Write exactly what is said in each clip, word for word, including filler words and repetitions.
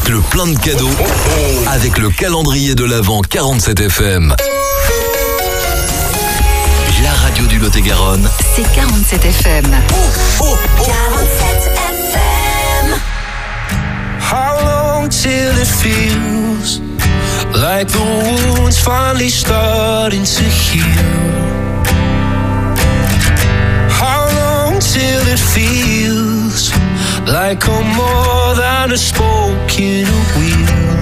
Faites le plein de cadeaux avec le calendrier de l'Avent quarante-sept F M. La radio du Lot-et-Garonne, c'est quarante-sept F M. Oh, oh, oh. quarante-sept F M. How long till it feels like the wound's finally starting to heal? How long till it feels like I'm more than a spoke in a wheel?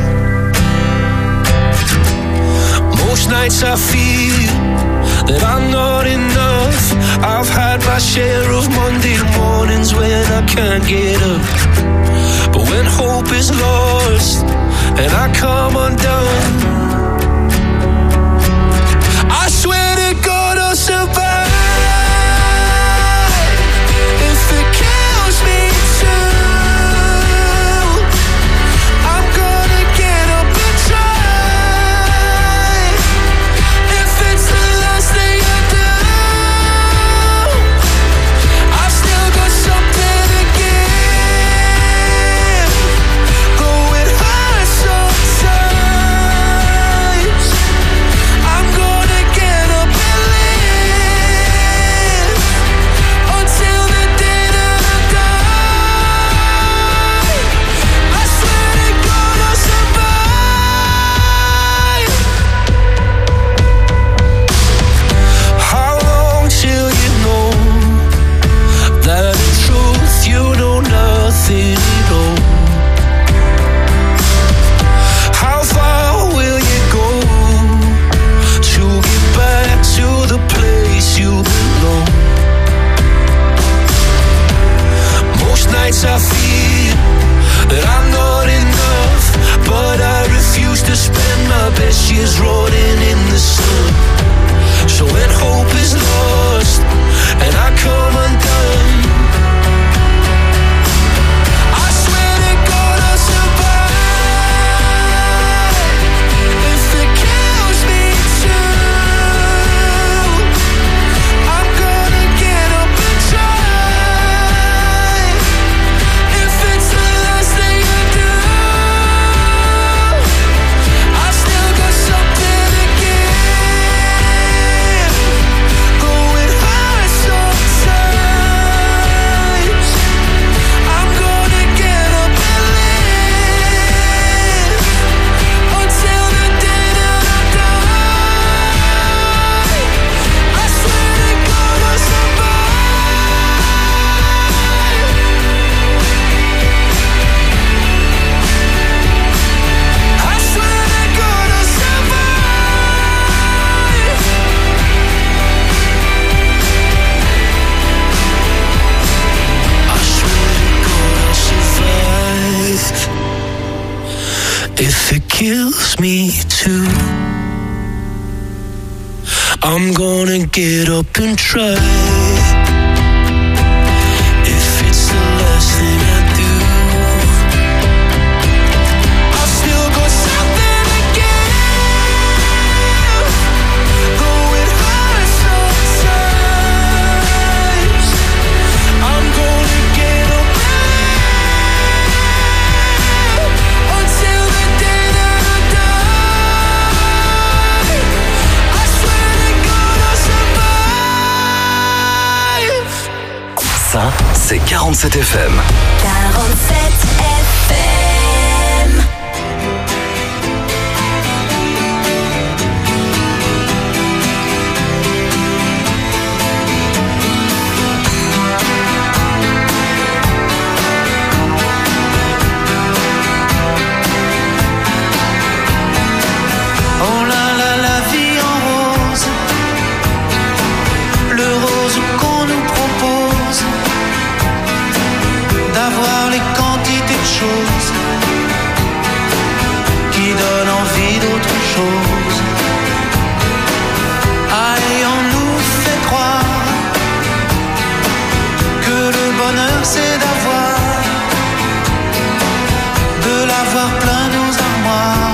Most nights I feel that I'm not enough. I've had my share of Monday mornings when I can't get up. But when hope is lost and I come undone, I swear to God I'll survive. If it kills me too, I'm gonna get up and try. If it's the last thing I do, I've still got something to give. Though it hurts sometimes, I'm gonna get up and live until the day that I die. I swear to God I'll survive. How long till you know that in truth you know nothing at all? How far will you go to get back to the place you belong? Most nights I feel that I'm not enough, but I refuse to spend my best years rotting in the sun. So when hope is lost and I come undone, I swear to God I'll survive. If it kills me too, I'm gonna get up and try. If it's the last thing I do, I've still got something to give. Though it hurts sometimes, I'm gonna get up and live until the day that I die. I swear to God I'll survive. I swear to God I'll survive. I swear to God I'll survive. If it kills me too, I'm gonna get up and try. If it's the last thing I do, I've still got something to give. Though it hurts sometimes, I'm gonna get up and live until the day that I die. I swear to God I'll survive. Ça, c'est quarante-sept F M. quarante-sept F M. Oh là là, la vie en rose, le rose qu'on nous propose, d'avoir les quantités de choses qui donnent envie d'autre chose. Allez, on nous fait croire que le bonheur c'est d'avoir, de l'avoir plein nos armoires.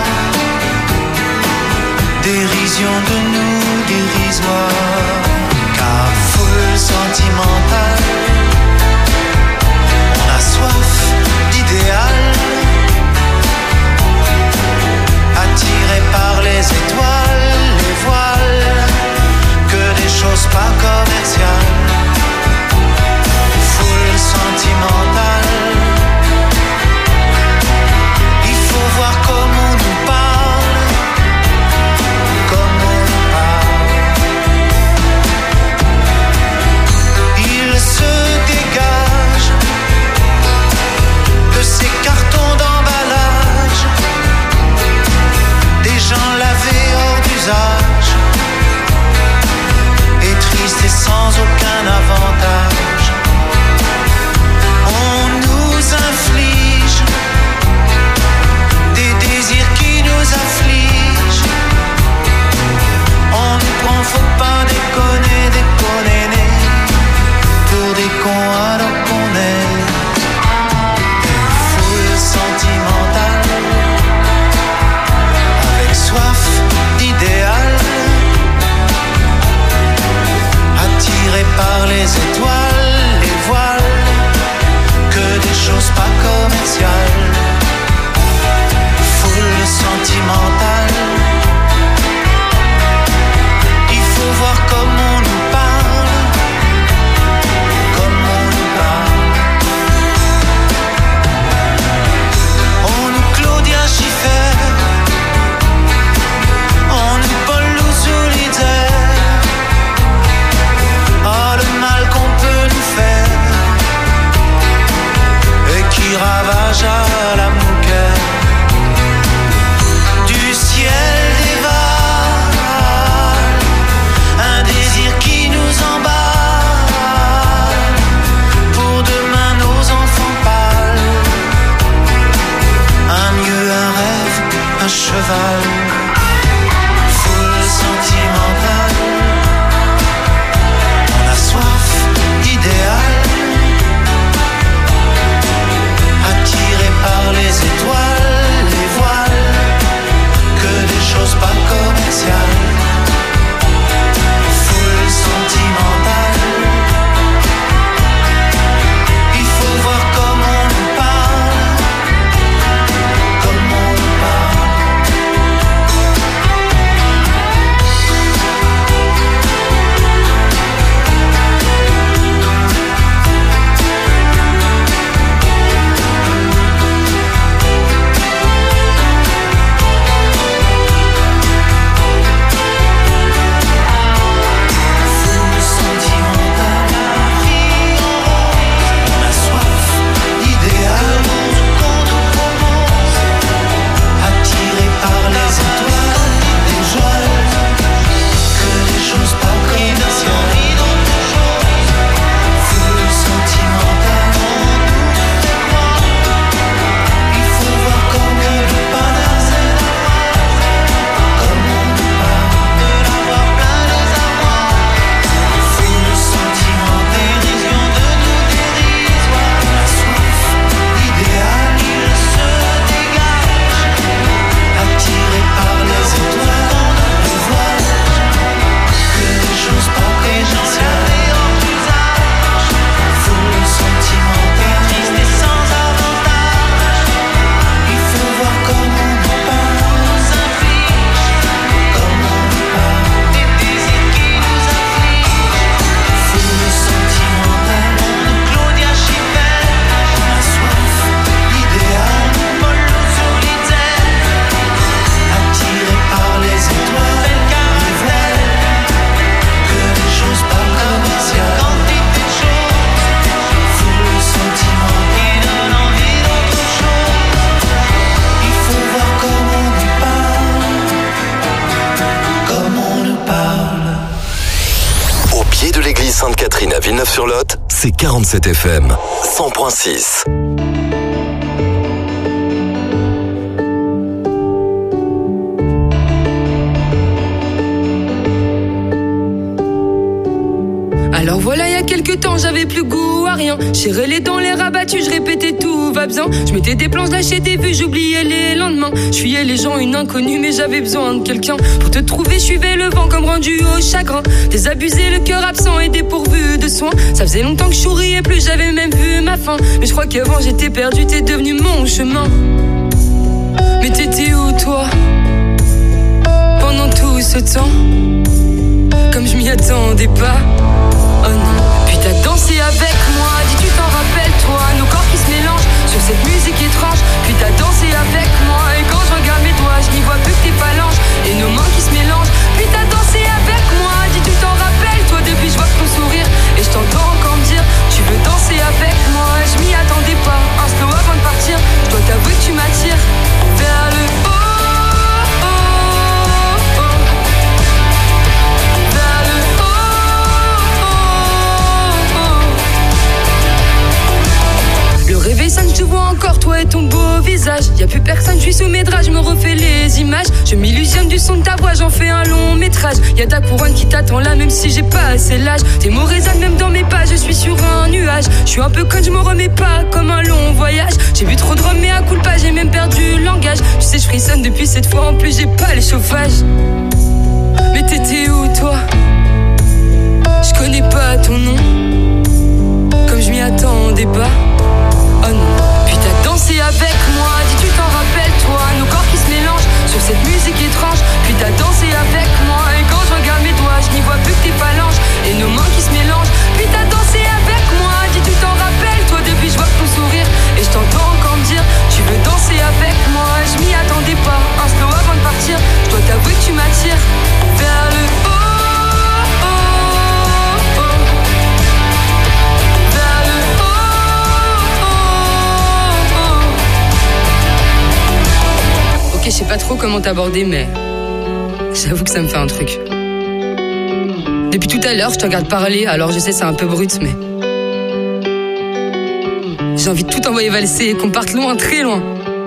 Dérision de nous, dérisoire, car foule sentimentale, on a soif d'idéal, Sainte-Catherine à Villeneuve-sur-Lot, c'est quarante-sept F M, cent point six. Alors voilà, il y a quelques temps, j'avais plus goût à rien. J'ai les dents, les rabattus, je répétais tout va bien. Je mettais des plans, lâchais des vues, j'oubliais les lendemains. Je fuyais les gens, une inconnue, mais j'avais besoin de quelqu'un. Pour te trouver, je suivais le vent comme rendu au chagrin. Désabusé, le cœur absent et dépourvu de soins. Ça faisait longtemps que je souriais plus, j'avais même vu ma fin. Mais je crois qu'avant j'étais perdu, t'es devenu mon chemin. Mais t'étais où toi pendant tout ce temps? Comme je m'y attendais pas. Oh non. Puis t'as dansé avec moi, dis tu t'en rappelles toi, nos corps qui se mélangent sur cette musique étrange. Puis t'as dansé avec moi, et quand je regarde mes doigts, je n'y vois plus que tes phalanges et nos mains qui se mélangent. Puis t'as dansé avec moi, dis tu t'en rappelles toi, depuis je vois ton sourire et je t'entends encore me dire tu veux danser avec moi. Je m'y attendais pas, un slow avant de partir. Je dois t'avouer que tu m'attires vers le haut. Le réveil sonne, je te vois encore, toi et ton beau visage. Y'a plus personne, je suis sous mes draps, je me refais les images. Je m'illusionne du son de ta voix, j'en fais un long métrage. Y'a ta couronne qui t'attend là, même si j'ai pas assez l'âge. Tes mots résonnent même dans mes pas, je suis sur un nuage. Je suis un peu conne, je m'en remets pas, comme un long voyage. J'ai bu trop de rhum, mais à coup de pas, j'ai même perdu le langage. Tu sais, je frissonne depuis cette fois, en plus j'ai pas les chauffages. Mais t'étais où toi? Je connais pas ton nom, comme je m'y attendais pas. Oh non. Puis t'as dansé avec moi, dis tu t'en rappelles toi, nos corps qui se mélangent sur cette musique étrange. Puis t'as dansé avec moi, et quand je regarde mes doigts, je n'y vois plus que tes phalanges et nos mains qui se mélangent. Puis t'as dansé avec moi, dis tu t'en rappelles toi, depuis je vois ton sourire et je t'entends encore me dire tu veux danser avec moi. Je m'y attendais pas, un slow avant de partir. Je dois t'avouer que tu m'attires vers le haut. Je sais pas trop comment t'aborder, mais j'avoue que ça me fait un truc. Depuis tout à l'heure, je te regarde parler, alors je sais c'est un peu brut, mais j'ai envie de tout envoyer valser et qu'on parte loin, très loin.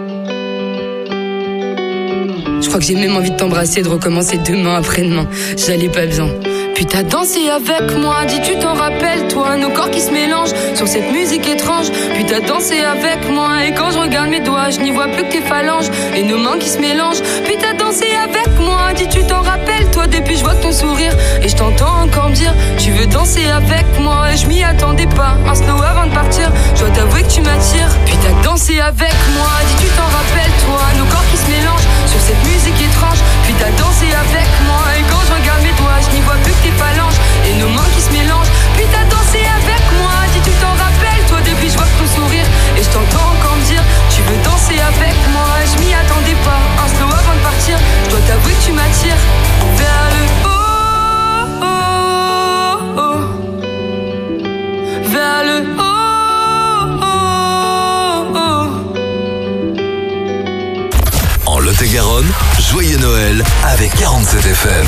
Je crois que j'ai même envie de t'embrasser et de recommencer demain après-demain. J'allais pas bien. Puis t'as dansé avec moi, dis tu t'en rappelles toi, nos corps qui se mélangent sur cette musique étrange. Puis t'as dansé avec moi, et quand je regarde mes doigts, je n'y vois plus que tes phalanges et nos mains qui se mélangent. Puis t'as dansé avec moi, dis tu t'en rappelles toi, depuis je vois ton sourire et je t'entends encore me dire tu veux danser avec moi. Et je m'y attendais pas, un slow avant de partir. Je dois t'avouer que tu m'attires. Puis t'as dansé avec moi, dis tu t'en rappelles toi, nos corps qui se mélangent sur cette musique étrange. Puis t'as dansé avec moi, et quand je regarde mes doigts, je n'y vois plus que tes phalanges et nos mains qui se mélangent. Puis t'as dansé avec moi, dis tu t'en rappelles toi, depuis je vois ton sourire et je t'entends encore me dire tu veux danser avec moi. Je m'y attendais pas, un slow avant de partir. Je dois t'avouer que tu m'attires vers le haut, oh, oh, vers le haut, oh, oh. En Lot-et-Garonne, joyeux Noël avec quarante-sept F M.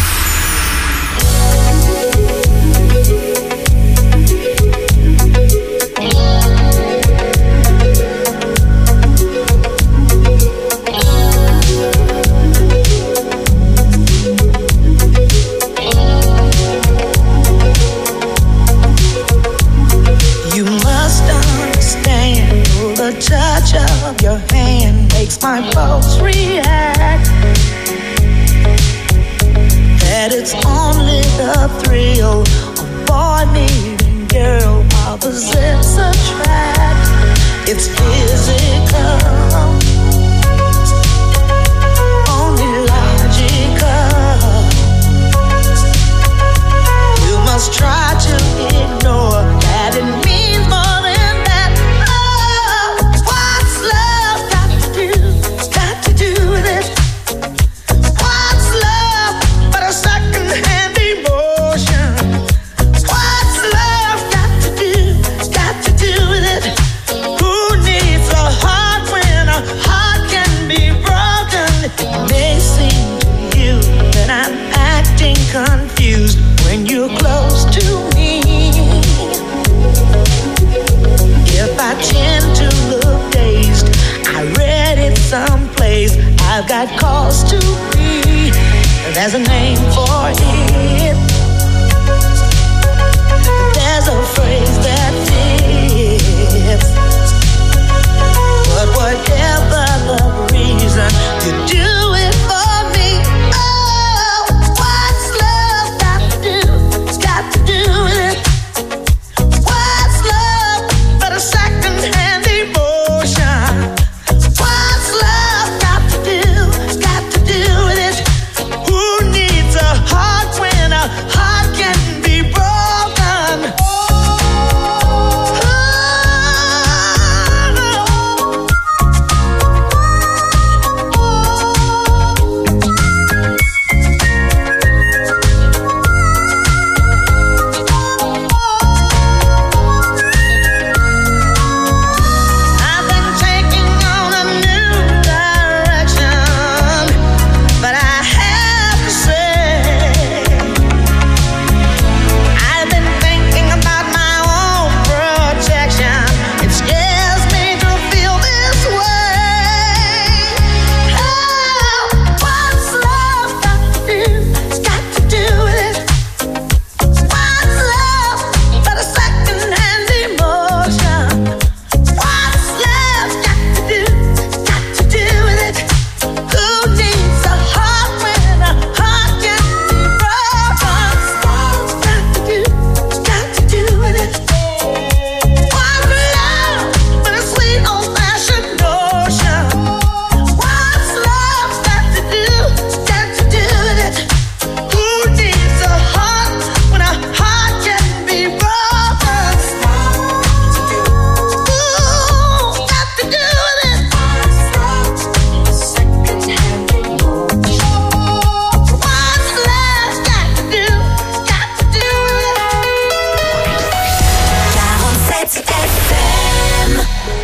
Touch of your hand makes my pulse react. That it's only the thrill of boy meeting girl, opposites attract. It's physical, only logical. You must try to ignore that it means more. Do supposed to be. There's a name for it. There's a phrase that fits. But whatever the reason, you do it for me. Oh, what's love got to do? Got to do with it. What's love but a second-hand emotion? What's love got to do? Got to do with it. Who needs a heart when a heart can be broken? I've been taking on a new direction, but I have to say, I've been thinking about my own protection. It scares me to feel this way. Oh, what's love got to do? Got to do with it. What's love but a second-hand emotion? What's love got to do? Got to do with it. Who needs a heart when a heart can be broken? What's got to do? Got to do with it. What's love but a sweet old-fashioned notion? What's love got to do? Got to do with it. Who needs a heart when a heart can be broken? Ooh, got to do with it. Second-hand emotion. What's love got to do? Got to do with it. quarante-sept F M.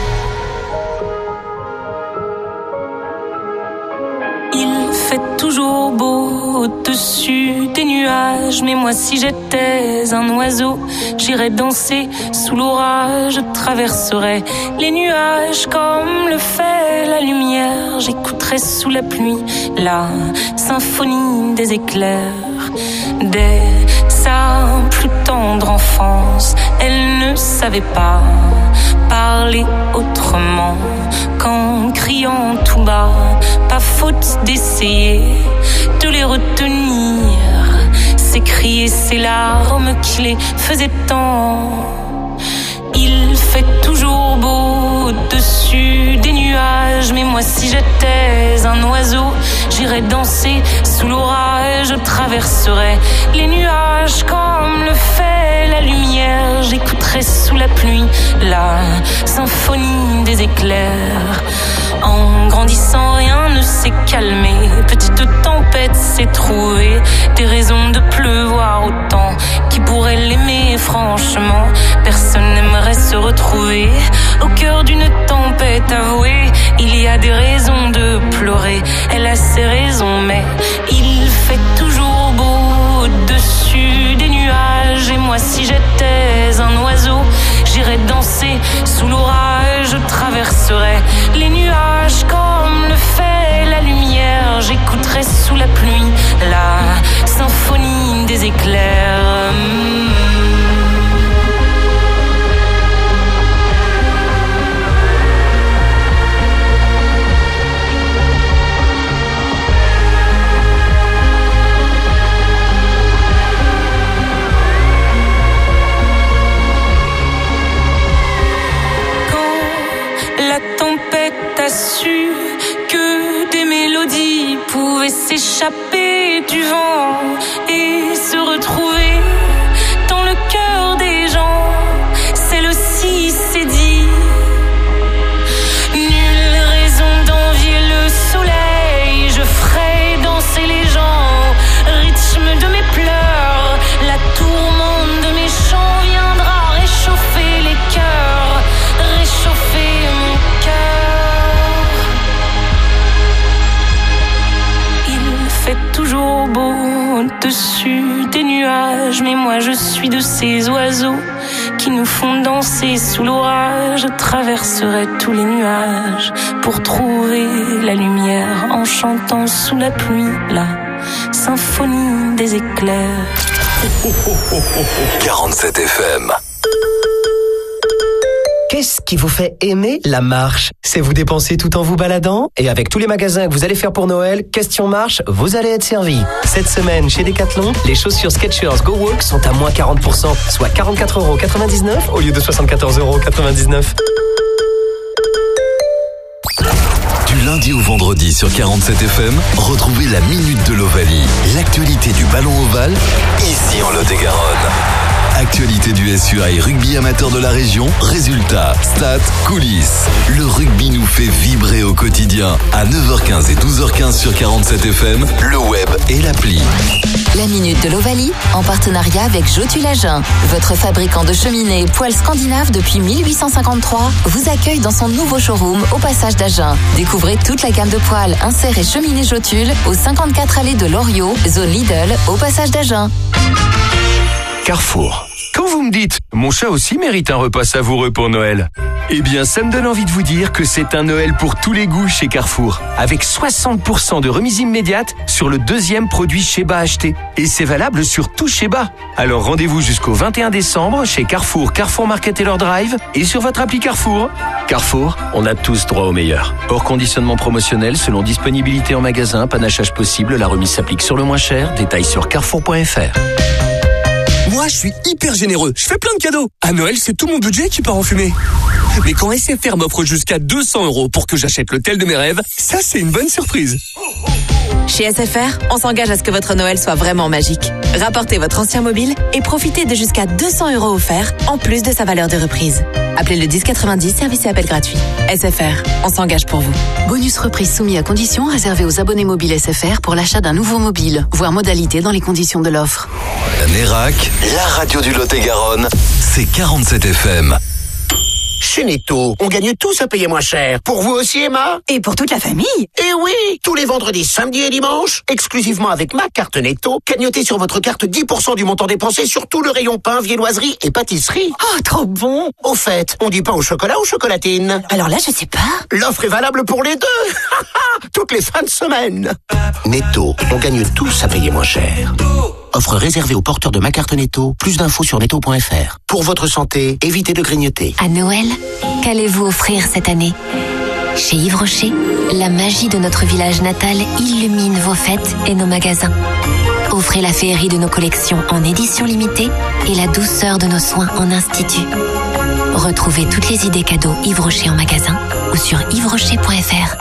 Il fait toujours beau au-dessus des nuages, mais moi si j'étais un oiseau, j'irais danser sous l'orage, je traverserais les nuages comme le fait la lumière, j'écouterais sous la pluie la symphonie des éclairs. Dès sa plus tendre enfance, elle ne savait pas parler autrement qu'en criant tout bas. Pas faute d'essayer de les retenir, ces cris et ces larmes qui les faisaient tant. Il fait toujours beau au-dessus des nuages, mais moi si j'étais un oiseau, j'irais danser sous l'orage, je traverserais les nuages comme le fait la lumière, j'écouterais sous la pluie la symphonie des éclairs. En grandissant, rien ne s'est calmé, petite tempête s'est trouvée, des raisons de pleuvoir autant. Qui pourrait l'aimer franchement? Personne n'aimerait se retrouver au cœur d'une tempête avouée. Il y a des raisons de pleurer, elle a ses raisons, mais il fait toujours beau au-dessus des nuages. Et moi si j'étais un oiseau, j'irais danser sous l'orage, je traverserais les nuages comme le fait la lumière, j'écouterais sous la pluie la symphonie des éclairs. nuages, mais moi je suis de ces oiseaux qui nous font danser sous l'orage. Je traverserai tous les nuages pour trouver la lumière en chantant sous la pluie la symphonie des éclairs. quarante-sept F M. Qu'est-ce qui vous fait aimer la marche? C'est vous dépenser tout en vous baladant? Et avec tous les magasins que vous allez faire pour Noël, question marche, vous allez être servi. Cette semaine, chez Decathlon, les chaussures Skechers Go Walk sont à moins quarante pour cent, soit quarante-quatre euros quatre-vingt-dix-neuf au lieu de soixante-quatorze euros quatre-vingt-dix-neuf. Du lundi au vendredi sur quarante-sept F M, retrouvez la Minute de l'Ovalie. L'actualité du ballon ovale, ici en Lot-et-Garonne. Actualité du S U A et rugby amateur de la région, résultats, stats, coulisses. Le rugby nous fait vibrer au quotidien. À neuf heures quinze et douze heures quinze sur quarante-sept F M, le web et l'appli. La Minute de l'Ovalie, en partenariat avec Jotul-Agen. Votre fabricant de cheminées et poêles scandinaves depuis mille huit cent cinquante-trois vous accueille dans son nouveau showroom au passage d'Agen. Découvrez toute la gamme de poêles, inserts et cheminées Jotul au cinquante-quatre allée de Loriot, zone Lidl, au passage d'Agen. Carrefour. Quand vous me dites « Mon chat aussi mérite un repas savoureux pour Noël », eh bien, ça me donne envie de vous dire que c'est un Noël pour tous les goûts chez Carrefour. Avec soixante pour cent de remise immédiate sur le deuxième produit Sheba acheté. Et c'est valable sur tout Sheba. Alors rendez-vous jusqu'au vingt et un décembre chez Carrefour, Carrefour Market Taylor Drive et sur votre appli Carrefour. Carrefour, on a tous droit au meilleur. Hors conditionnement promotionnel, selon disponibilité en magasin, panachage possible, la remise s'applique sur le moins cher. Détails sur carrefour point f r. Moi, je suis hyper généreux. Je fais plein de cadeaux. À Noël, c'est tout mon budget qui part en fumée. Mais quand S F R m'offre jusqu'à deux cents euros pour que j'achète le tel de mes rêves, ça, c'est une bonne surprise. Chez S F R, on s'engage à ce que votre Noël soit vraiment magique. Rapportez votre ancien mobile et profitez de jusqu'à deux cents euros offerts, en plus de sa valeur de reprise. Appelez le dix quatre-vingt-dix, service et appel gratuit. S F R, on s'engage pour vous. Bonus reprise soumis à conditions réservé aux abonnés mobiles S F R pour l'achat d'un nouveau mobile. Voir modalité dans les conditions de l'offre. La Nérac, la radio du Lot-et-Garonne, c'est quarante-sept F M. Chez Netto, on gagne tous à payer moins cher. Pour vous aussi, Emma? Et pour toute la famille? Eh oui! Tous les vendredis, samedis et dimanches, exclusivement avec ma carte Netto, cagnotez sur votre carte dix pour cent du montant dépensé sur tout le rayon pain, viennoiserie et pâtisserie. Oh, trop bon! Au fait, on dit pain au chocolat ou chocolatine? Alors là, je sais pas. L'offre est valable pour les deux! Toutes les fins de semaine! Netto, on gagne tous à payer moins cher. Offre réservée aux porteurs de ma carte Netto. Plus d'infos sur netto point f r. Pour votre santé, évitez de grignoter. À Noël, qu'allez-vous offrir cette année? Chez Yves Rocher, la magie de notre village natal illumine vos fêtes et nos magasins. Offrez la féerie de nos collections en édition limitée et la douceur de nos soins en institut. Retrouvez toutes les idées cadeaux Yves Rocher en magasin ou sur yves rocher point f r.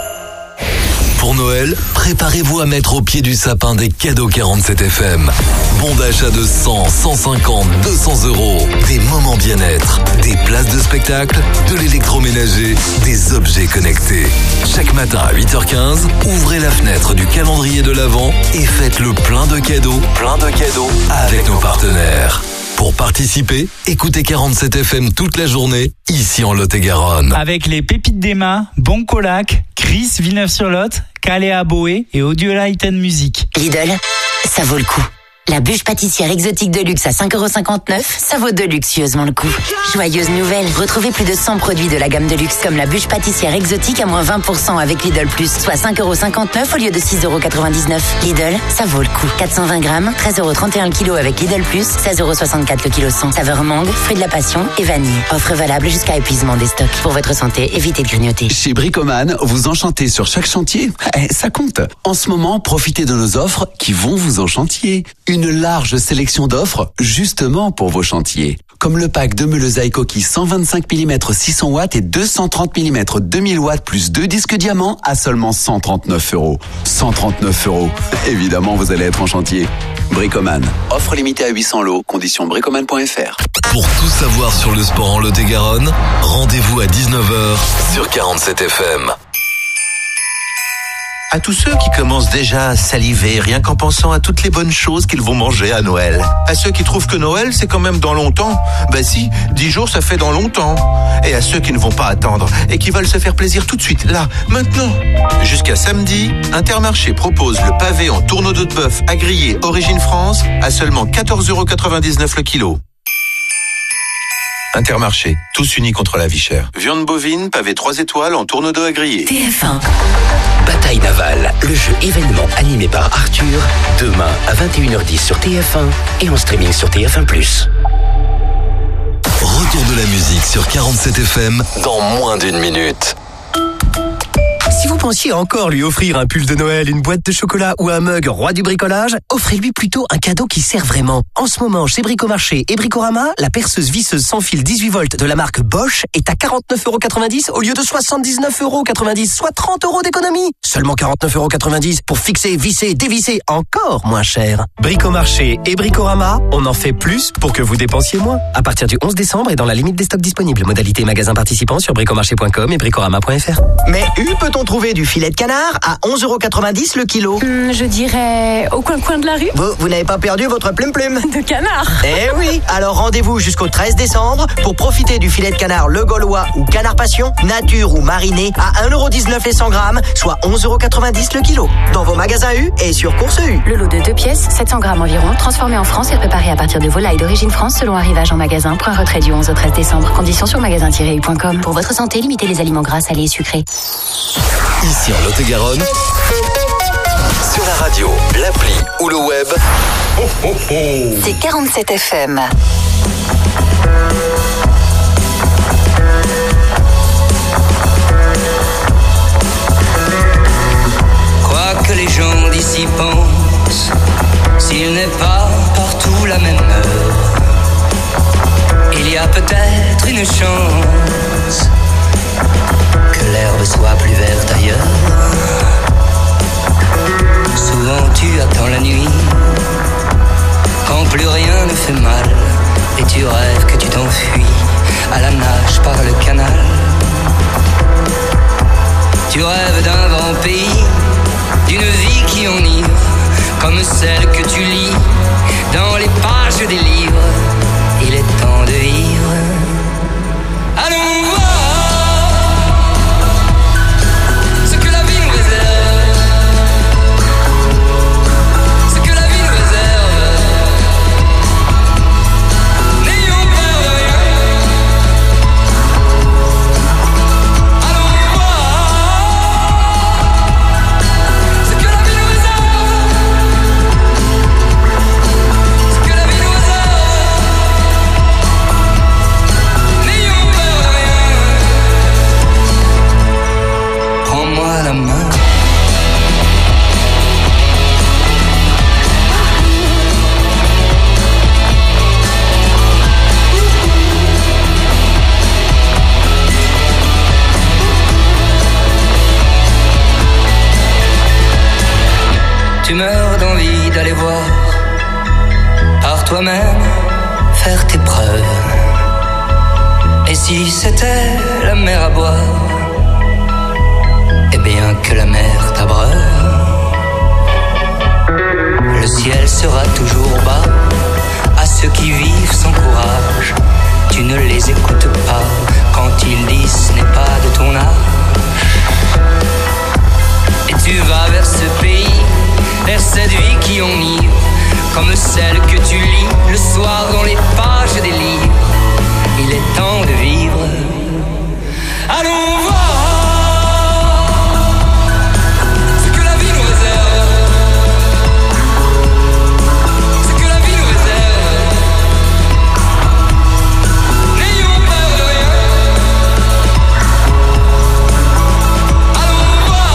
Pour Noël, préparez-vous à mettre au pied du sapin des cadeaux quarante-sept F M. Bon d'achat de cent, cent cinquante, deux cents euros. Des moments bien-être, des places de spectacle, de l'électroménager, des objets connectés. Chaque matin à huit heures quinze, ouvrez la fenêtre du calendrier de l'Avent et faites le plein de cadeaux, plein de cadeaux avec nos partenaires. Pour participer, écoutez quarante-sept F M toute la journée, ici en Lot-et-Garonne. Avec les pépites d'Emma, Bon Colac, Chris, Villeneuve-sur-Lot, Caléa Boé et Audio Light and Music. Lidl, ça vaut le coup. La bûche pâtissière exotique de luxe à cinq euros cinquante-neuf, ça vaut de luxueusement le coup. Joyeuse nouvelle, retrouvez plus de cent produits de la gamme de luxe comme la bûche pâtissière exotique à moins vingt pour cent avec Lidl Plus, soit cinq euros cinquante-neuf au lieu de six euros quatre-vingt-dix-neuf. Lidl, ça vaut le coup. quatre cent vingt grammes, treize euros trente et un le kilo avec Lidl Plus, seize euros soixante-quatre le kilo cent. Saveur mangue, fruit de la passion et vanille. Offre valable jusqu'à épuisement des stocks. Pour votre santé, évitez de grignoter. Chez Bricoman, vous enchantez sur chaque chantier. Eh, ça compte. En ce moment, profitez de nos offres qui vont vous enchantier. Une large sélection d'offres justement pour vos chantiers. Comme le pack de meules Aikoki cent vingt-cinq millimètres six cents watts et deux cent trente millimètres deux mille watts plus deux disques diamants à seulement cent trente-neuf euros. cent trente-neuf euros. Évidemment, vous allez être en chantier. Bricoman. Offre limitée à huit cents lots. Conditions bricoman point f r. Pour tout savoir sur le sport en Lot-et-Garonne, rendez-vous à dix-neuf heures sur quarante-sept F M. À tous ceux qui commencent déjà à saliver rien qu'en pensant à toutes les bonnes choses qu'ils vont manger à Noël. À ceux qui trouvent que Noël c'est quand même dans longtemps. Ben si, dix jours ça fait dans longtemps. Et à ceux qui ne vont pas attendre et qui veulent se faire plaisir tout de suite, là, maintenant. Jusqu'à samedi, Intermarché propose le pavé en tourneau de bœuf à griller Origine France à seulement quatorze euros quatre-vingt-dix-neuf le kilo. Intermarché, tous unis contre la vie chère. Viande bovine, pavé trois étoiles en tourneau d'eau à griller. T F un. Bataille navale, le jeu événement animé par Arthur, demain à vingt et une heures dix sur T F un et en streaming sur T F un plus. Retour de la musique sur quarante-sept F M dans moins d'une minute. Si vous pensiez encore lui offrir un pull de Noël, une boîte de chocolat ou un mug roi du bricolage, offrez-lui plutôt un cadeau qui sert vraiment. En ce moment, chez Bricomarché et Bricorama, la perceuse visseuse sans fil dix-huit volts de la marque Bosch est à quarante-neuf euros quatre-vingt-dix au lieu de soixante-dix-neuf euros quatre-vingt-dix, soit trente euros d'économie. Seulement quarante-neuf euros quatre-vingt-dix pour fixer, visser, dévisser, encore moins cher. Bricomarché et Bricorama, on en fait plus pour que vous dépensiez moins. À partir du onze décembre et dans la limite des stocks disponibles. Modalité magasin participant sur bricomarché point com et bricorama point f r. Mais où peut-on trouver du filet de canard à onze euros quatre-vingt-dix le kilo? Hum, je dirais au coin-coin de la rue. Vous, vous n'avez pas perdu votre plume-plume de canard? Eh oui. Alors rendez-vous jusqu'au treize décembre pour profiter du filet de canard Le Gaulois ou Canard Passion, nature ou mariné à un euro dix-neuf les cent grammes, soit onze euros quatre-vingt-dix le kilo. Dans vos magasins U et sur Course U. Le lot de deux pièces, sept cents grammes environ, transformé en France et préparé à partir de volailles d'origine France selon arrivage en magasin. Point retrait du onze au treize décembre. Conditions sur magasin tiret u point com. Pour votre santé, limitez les aliments gras, salés et sucrés. Ici en Lot-et-Garonne, sur la radio, l'appli ou le web, oh, oh, oh. C'est quarante-sept F M. Quoi que les gens d'ici pensent, s'il n'est pas partout la même heure, il y a peut-être une chance que l'herbe soit plus verte ailleurs. Souvent tu attends la nuit, quand plus rien ne fait mal, et tu rêves que tu t'enfuis à la nage par le canal. Tu rêves d'un grand pays, d'une vie qui enivre, comme celle que tu lis dans les pages des livres. Il est temps de vivre. Allons voir ce que la vie nous réserve, ce que la vie nous réserve. N'ayons peur de rien. Allons voir ce que la vie nous réserve, ce que la vie nous réserve. N'ayons peur de rien. Prends-moi la main. Tu meurs d'envie d'aller voir par toi-même, faire tes preuves. Et si c'était la mer à boire, eh bien que la mer t'abreuve. Le ciel sera toujours bas à ceux qui vivent sans courage. Tu ne les écoutes pas quand ils disent ce n'est pas de ton âge. Et tu vas vers ce pays, vers cette vie qui enivre, comme celle que tu lis le soir dans les pages des livres. Il est temps de vivre. Allons voir ce que la vie nous réserve, ce que la vie nous réserve. N'ayons peur de rien. Allons voir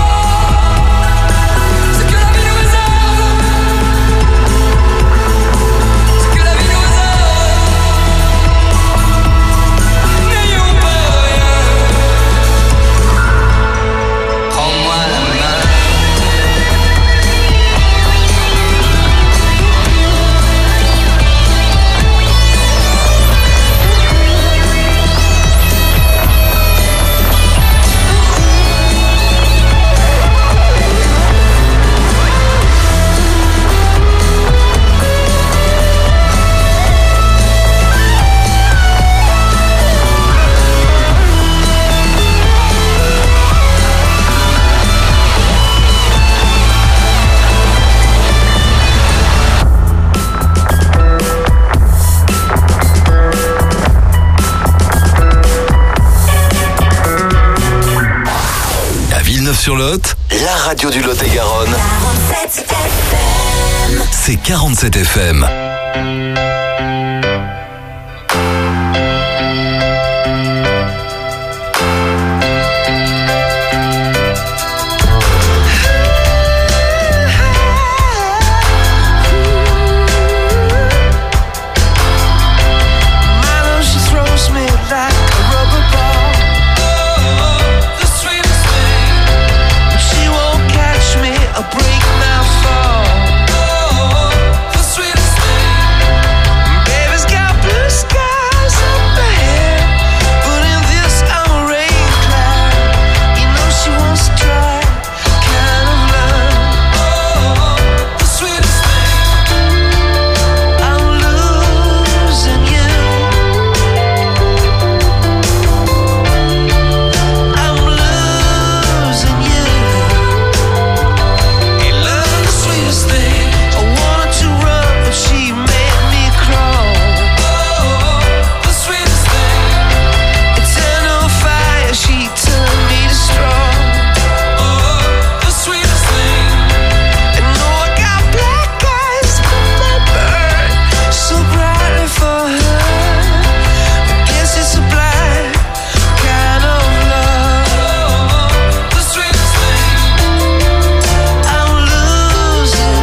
ce que la vie nous réserve, Villeneuve-sur-Lot, la radio du Lot-et-Garonne, quarante-sept F M. c'est quarante-sept F M. A break my fall. The sweetest thing. Baby's got blue skies up ahead, but in this I'm a rain cloud. You know she wants to try kind of love. The sweetest thing. I'm losing you. I'm losing you. Thing. I wanted to run, but she made me crawl. Oh, the sweetest thing. Eternal fire, she turned me to straw. Oh, the sweetest thing. And oh, I got black eyes, but they burn so brightly for her. I guess it's a blind kind of love. Oh, the sweetest thing. I'm losing.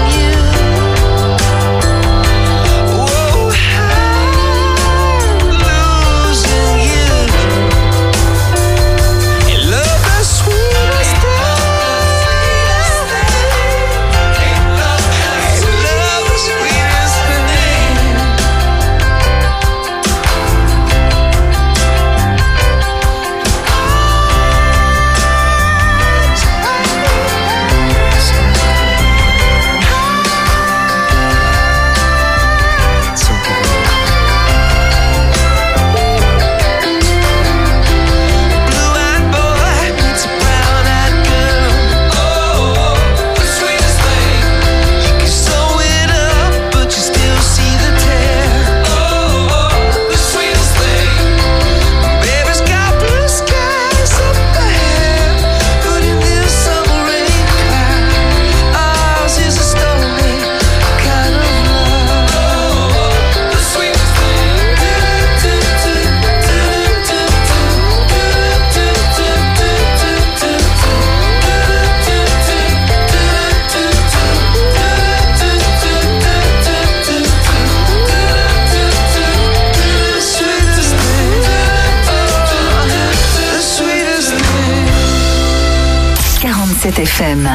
quarante-sept F M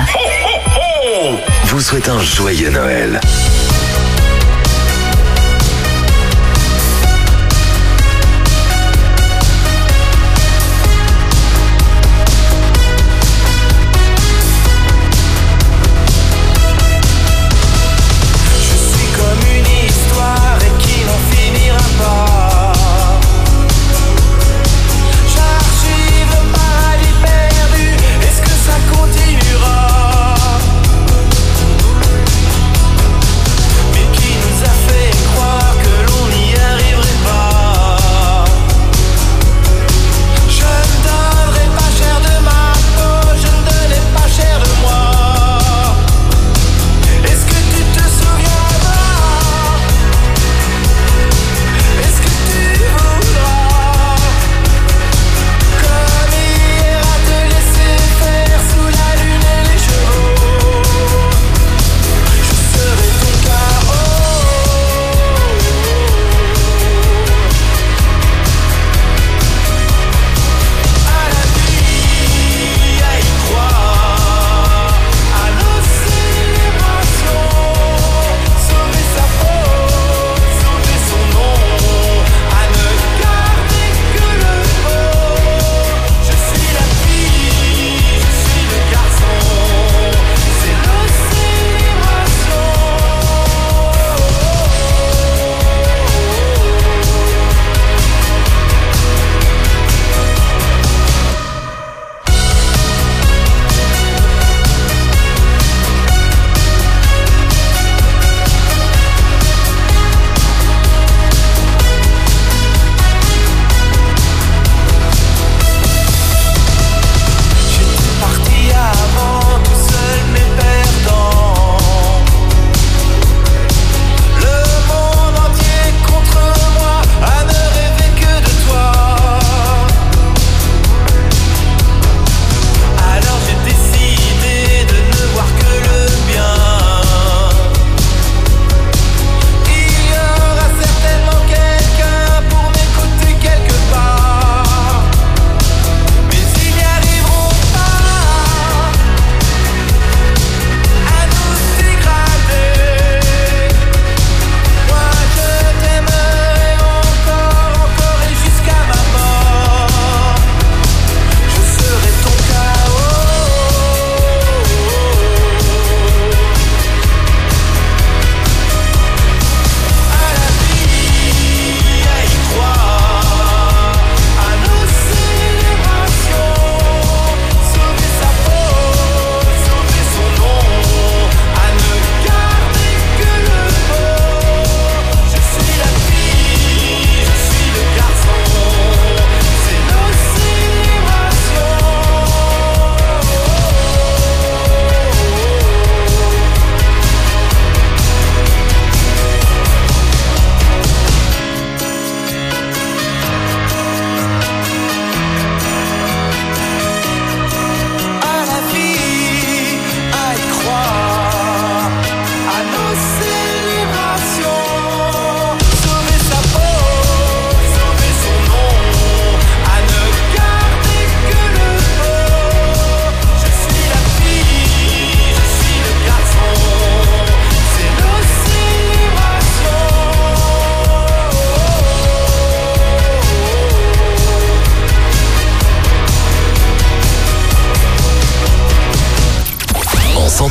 vous souhaite un joyeux Noël. Continuera.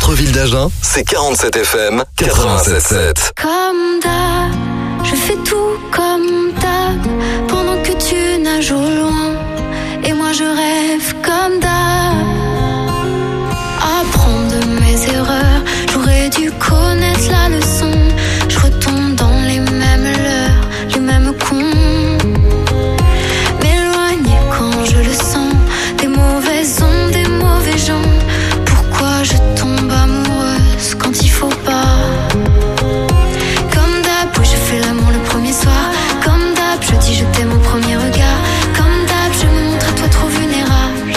centre-ville d'Agen, c'est quarante-sept F M quatre-vingt-sept sept. Comme d'hab, je fais tout comme d'hab, pendant que tu nages au loin, et moi je rêve comme d'hab. Apprendre de mes erreurs, j'aurais dû connaître la leçon. Je retombe dans les mêmes leurres, les mêmes cons. M'éloigner quand je le sens, des mauvaises ondes, des mauvais gens. Pourquoi je tombe amoureuse quand il faut pas? Comme d'hab, oui, je fais l'amour le premier soir. Comme d'hab, je dis je t'aime au premier regard. Comme d'hab, je me montre à toi trop vulnérable.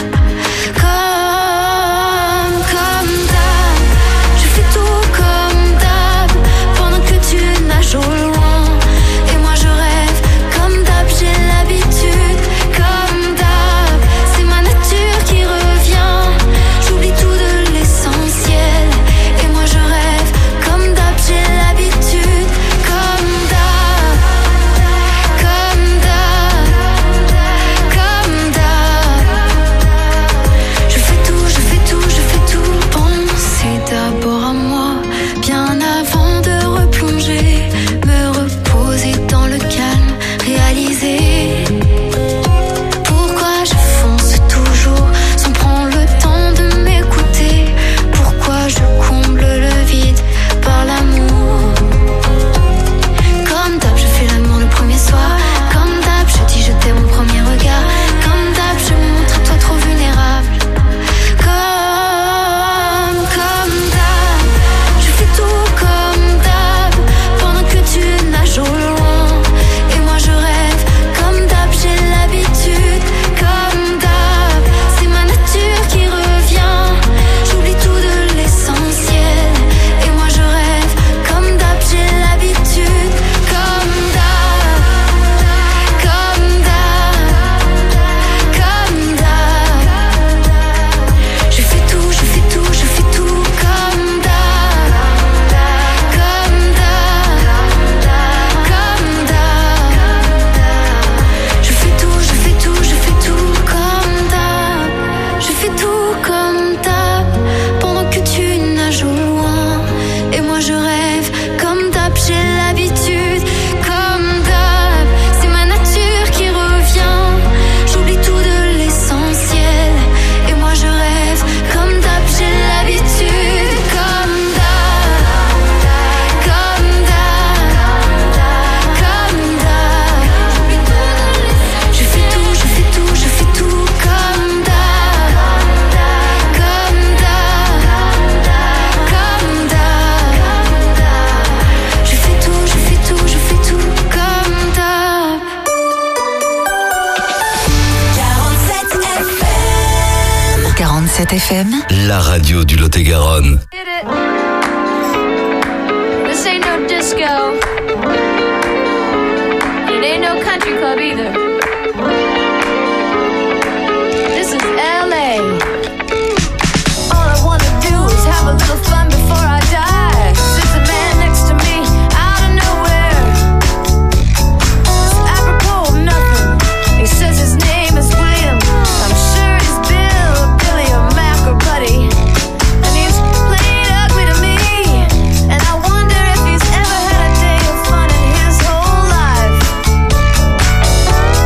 Comme, comme d'hab, je fais tout comme d'hab, pendant que tu nages au loin, et moi je rêve. Comme d'hab, j'ai l'habitude. Comme d'hab, c'est ma nature qui revient. J'oublie tout de l'essentiel, et moi je rêve. Comme d'hab, j'ai l'habitude. Comme d'hab, comme d'hab, comme d'hab. Je fais tout, je fais tout, je fais tout. Pensez d'abord à moi, bien avant de replonger, me reposer dans le calme, réaliser pourquoi je fonce toujours sans prendre le temps de m'écouter. Pourquoi je comble le vide par l'amour. Comme d'hab, je fais l'amour le premier soir. Comme d'hab, je dis je t'aime au premier regard. Comme d'hab, je me montre à toi trop vulnérable. Comme, comme d'hab, je fais tout comme d'hab, pendant que tu nages au loin, et moi je rêve. Comme d'hab, j'ai l'habitude. Comme d'hab, c'est ma nature qui revient. J'oublie tout de l'essentiel, et moi je rêve. Comme d'hab, j'ai l'habitude. Comme d'hab, comme d'hab, comme d'hab. Je fais tout, je fais tout, je fais tout comme d'hab. Comme d'hab, comme d'hab. Je fais tout, je fais tout, je fais tout comme d'hab. Je fais tout comme d'hab, pendant que tu nages au loin, et moi je rêve. Comme d'hab, j'ai l'habitude. Comme d'hab, c'est ma nature qui revient. J'oublie tout de l'essentiel, et moi je rêve. Comme d'hab, j'ai l'habitude. Comme d'hab, comme d'hab, comme d'hab. Je fais tout, je fais tout, je fais tout comme d'hab. Comme d'hab, comme d'hab. Je fais tout, je fais tout, je fais tout comme d'hab. quarante-sept F M. La radio du Lot-et-Garonne. This ain't no disco. It ain't no country club either. This is L A. All I wanna do is have a little fun before I die. There's a man next to me out of nowhere. It's apropos of nothing. He says his name is William. I'm sure he's Bill or Billy or Mac or Buddy. And he's played ugly to me. And I wonder if he's ever had a day of fun in his whole life.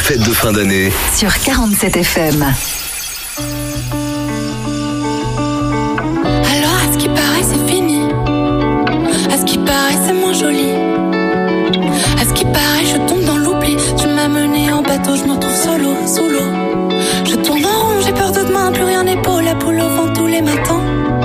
fêtes de fin d'année sur quarante-sept F M. Alors, à ce qui paraît, c'est fini. À ce qui paraît, c'est moins joli. À ce qui paraît, je tombe dans l'oubli. Tu m'as mené en bateau, je me retrouve solo, sous l'eau. Je tourne en rond, j'ai peur de demain, plus rien n'est beau. La poule au vent tous les matins.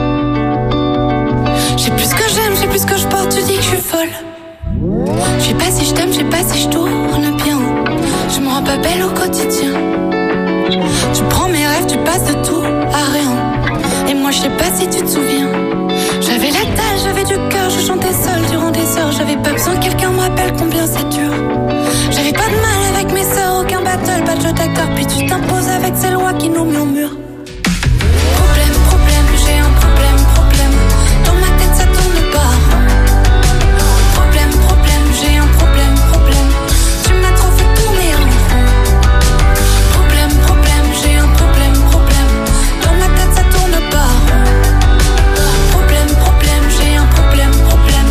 J'ai plus ce que j'aime, j'ai plus ce que je porte, tu dis que je suis folle. Je sais pas si je t'aime, je sais pas si je tourne bien. Je me rends pas belle au quotidien. Tu prends mes rêves, tu passes de tout à rien. Et moi je sais pas si tu te souviens. J'avais la dalle, j'avais du cœur, je chantais seule durant des heures. J'avais pas besoin que quelqu'un me rappelle combien c'est dur. J'avais pas de mal avec mes sœurs, aucun battle, pas de jeu d'acteur. Puis tu t'imposes avec ces lois qui nous murmurent. Problème, problème, j'ai un problème, problème. Dans ma tête ça tourne pas. Problème, problème, j'ai un problème, problème. Tu m'as trop fait tourner en rond. Problème, problème, j'ai un problème, problème. Dans ma tête ça tourne pas. Problème, problème, j'ai un problème, problème.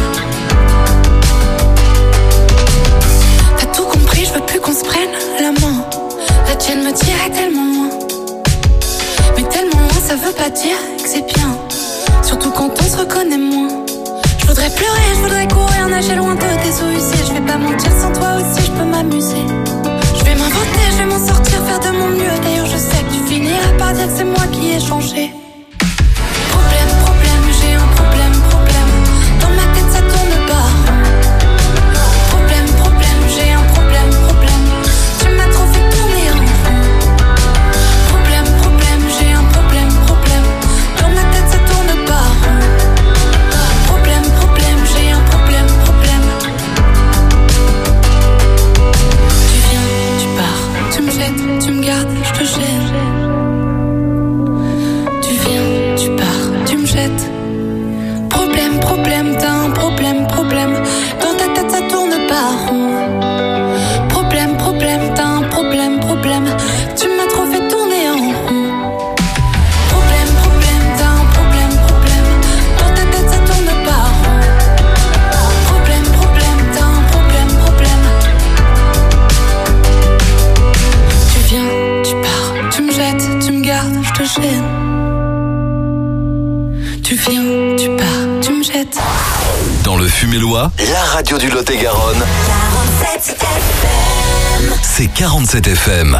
T'as tout compris, je veux plus qu'on se prenne la main. La tienne me tirait tellement loin. Mais tellement loin, ça veut pas dire que c'est bien. Surtout quand on se reconnaît moins. Je voudrais pleurer, je voudrais courir, nager loin de tes eaux usées. Je vais pas mentir, sans toi aussi je peux m'amuser. Je vais m'inventer, je vais m'en sortir, faire de mon mieux. D'ailleurs je sais que tu finiras par dire que c'est moi qui ai changé. Problème, problème, j'ai un problème, problème. Dans ma tête ça tourne pas. Problème, problème, j'ai un problème, problème. Tu m'as trop fait tourner en rond. Problème, problème, j'ai un problème, problème. Dans ma tête ça tourne pas. Problème, problème, j'ai un problème, problème. Tu viens, tu pars, tu me jettes, tu me gardes, je te gêne. Tu viens, tu pars, tu me jettes. Problème, problème, t'as un problème, problème. Dans ta tête ça tourne pas rond. Problème, problème, t'as un problème, problème. Tu m'as trop fait tourner en rond. Problème, problème, t'as un problème, problème. Dans ta tête ça tourne pas rond. Problème, problème, t'as un problème, problème. Tu viens, tu pars, tu me jettes, tu me gardes, je te gêne. Tu viens, tu pars, tu me jettes. Dans le Fumélois, la radio du Lot-et-Garonne, quarante-sept F M. c'est quarante-sept F M.